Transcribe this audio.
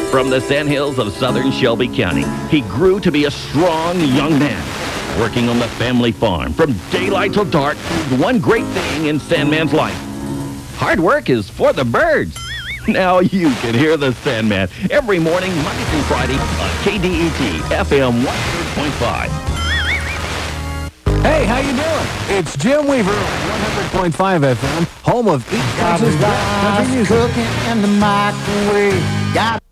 From the sandhills of southern Shelby County, he grew to be a strong young man, working on the family farm from daylight till dark. One great thing in Sandman's life: hard work is for the birds. Now you can hear the Sandman every morning, Monday through Friday on KDET FM 100.5. Hey, how you doing? It's Jim Weaver on 100.5 FM, home of East Texas country music. Cooking in the microwave. Got